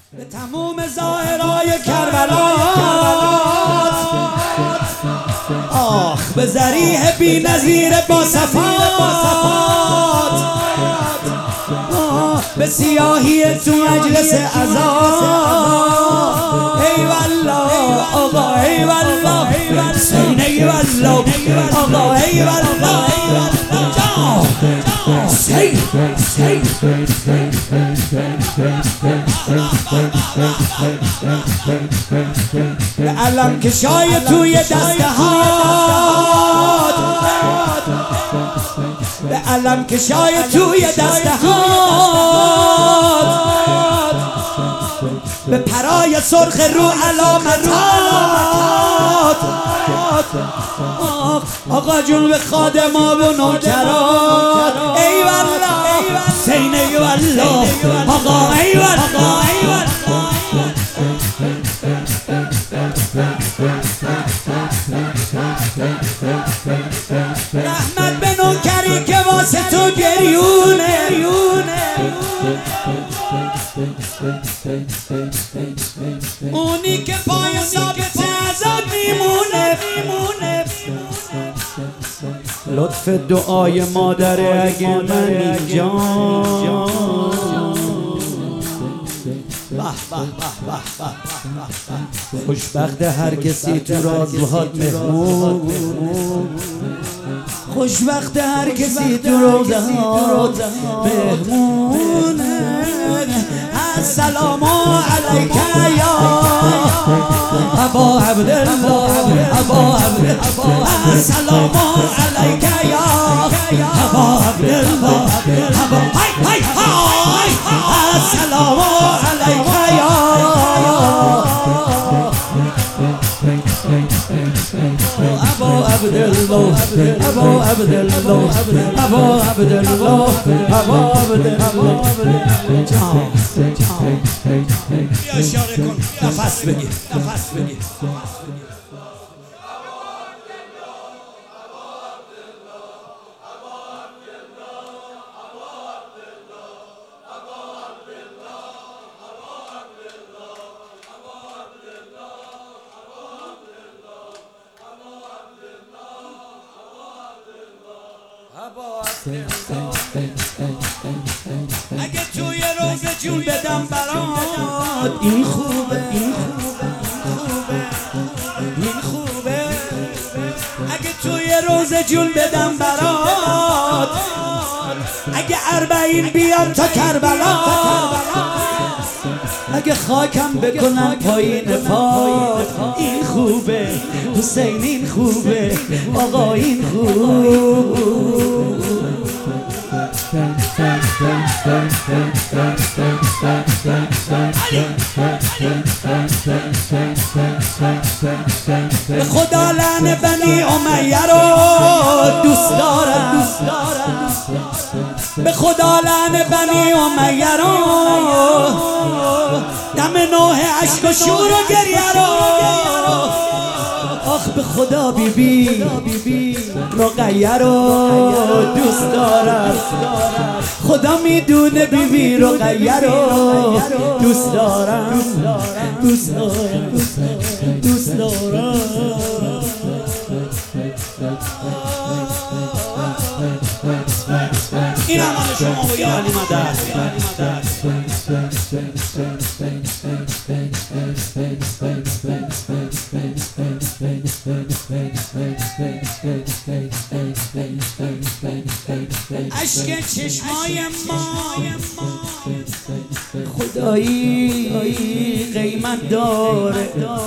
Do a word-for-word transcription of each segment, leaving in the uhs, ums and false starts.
به تموم ظاهرای کربلا آخ به ذریح بی نظیر با صفات به سیاهی تو مجلس عزا ای والله آقا ای والله حسین ای والله آقا ای والله حسین به علم کشای توی دسته هات به علم کشای توی دسته هات به پرای سرخ رو علامتات آقا جون به خادما و نوکرات ای والله حسین ای والله آقا ای والله رحمت به نوکری که واسه تو گریونه اونی که پای ثابت ازاد میمونه لطف دعای مادر اگه من اینجا خوشبخت هر کسی تو رازهات مهمون خوشبخت هر کسی تو رازهات مهمون السلام علیک یا ابا عبدالله ابا عبدالله السلام علیک یا ابا عبدالله ابا های های های السلام علیک یا ابا عبدالله ابا عبدالله ابا عبدالله ابا عبدالله جان بیا اشاره کن نفس بگیر نفس بگیر اگه توی روز جون بدم برات این خوبه این خوبه این خوبه اگه توی روز جون بدم برات اگه اربعین بیام تا کربلا اگه خاکم بکنم پایین پات این خوبه حسین این خوبه آقا این خوبه به خدا لعنه بنی امیه رو دوست دارم به خدا لعنه بنی امیه رو دم نوح عشق و شور و گریه رو آخ به خدا بی بی رقیه رو دوست دارم خدا میدونه بی بی رقیه رو دوست دارم دوست دارم دوست دارم این هم همه شما و یا علی مدد عشق چشمای ما خدایی قیمت داره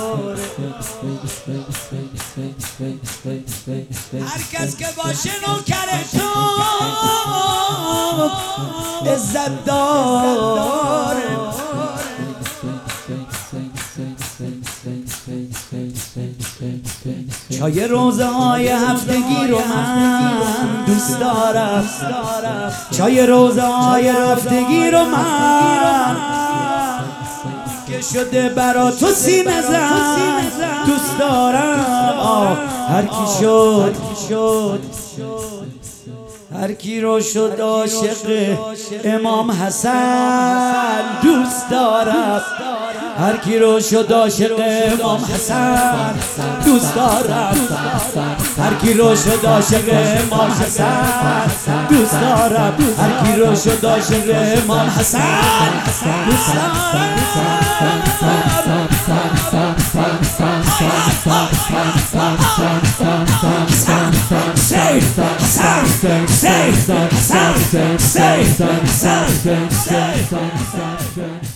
هر کس که باشه نوکر تو عزت داره چای روزه های هفتگی رو من دوست دارم چای روزه های هفتگی رو من که شده برا تو سینه زن دوست دارم آه هر کی شد هر کی رو شد عاشق امام حسن دوست دارم، هر کی رو شد عاشق امام حسن دوست دارم، هر کی رو شد عاشق امام حسن دوست دارم، هر کی رو شد عاشق امام حسن دوست دارم. Say, say, say, say, say, say, say, say, say, say, say.